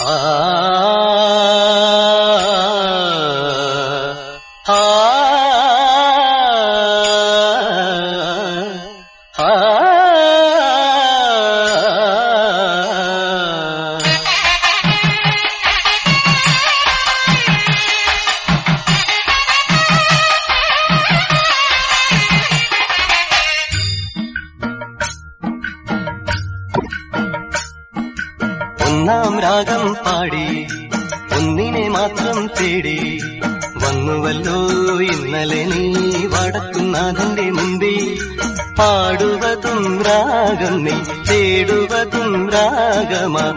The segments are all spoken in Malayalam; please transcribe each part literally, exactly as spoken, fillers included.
ഒന്നാം രാഗം പാടി ഒന്നിനെ മാത്രം തേടി വന്നുവല്ലോ ഇന്നലെ നീ വടക്കുന്നാഥന്റെ മുമ്പിൽ. പാടുവതും രാഗം നീ തേടുവതും രാഗമാ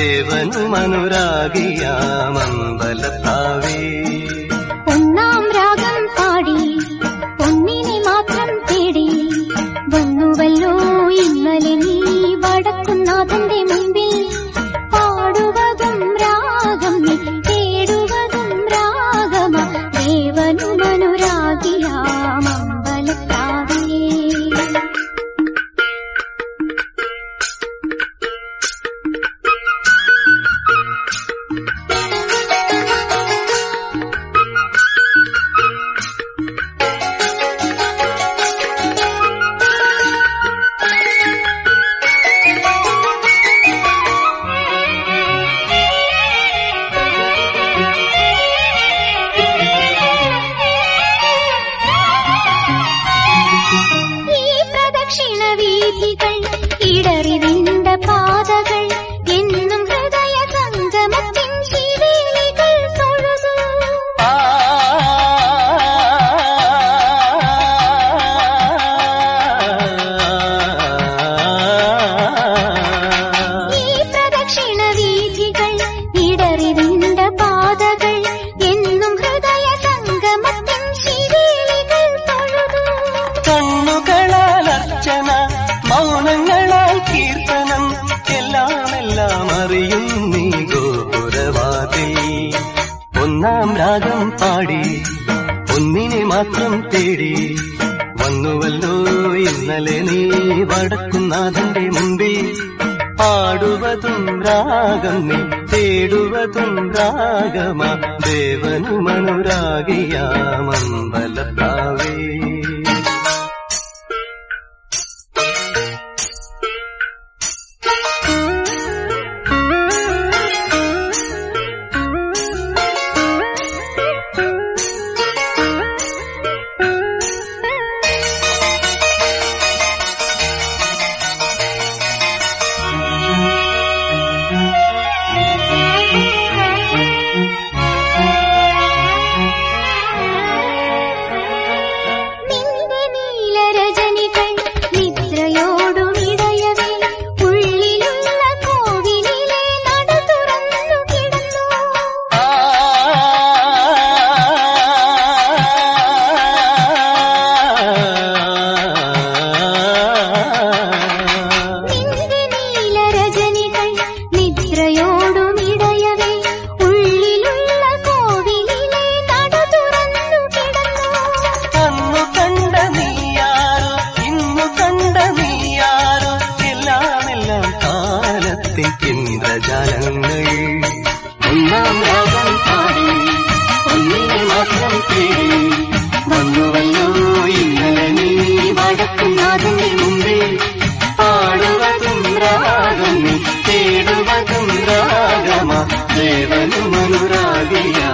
ദേവനുമനുരാഗിയാമമ്പലത്താവേ. ഒന്നാം രാഗം പാടി ഒന്നിനെ മാത്രം തേടി വന്നുവല്ലോ ഇന്നലെ നീ വടക്കുന്നാഥന്റെ മുമ്പിൽ. പാടുവതും രാഗം നീ തേടുവതും രാഗമാ ദേവനുമനുരാഗിയാമമ്പലത്താവേ. വീഥികൾ ഇടറിവിണ്ട പാതകൾ എന്നും ഹൃദയ സംഗമത്തിൻ ശിവേലികൾ തൊഴുതു. ഈ പ്രദക്ഷിണ വീഥികൾ ഇടറിവിണ്ട പാതകൾ എന്നും ഹൃദയ സംഗമത്തിൻ ശിവേലികൾ തൊഴുതു. കണ്ണുകളാൽ അർച്ചന, മൗനങ്ങളാൽ കീർത്തനം, എല്ലാം എല്ലാം അറിയും നീ ഗോപുരവാതിൽ. ഒന്നാം രാഗം പാടി ഒന്നിനെ മാത്രം തേടി വന്നുവല്ലോ ഇന്നലെ നീ വടക്കുന്നാഥന്റെ മുമ്പിൽ. പാടുവതും രാഗം നീ തേടുവതും രാഗമാ ദേവനുമനുരാഗിയാമമ്പലത്താവേ. ഇന്ദ്രജാലങ്ങൾ ഒന്നാം രാഗം പാടി ഒന്നിനെ മാത്രം തേടി വന്നുവല്ലോ ഇന്നലെ നീ വടക്കുന്നാഥന്റെ മുമ്പിൽ. പാടുവതും രാഗം നീ തേടുവതും രാഗമാ ദേവനുമനുരാഗിയ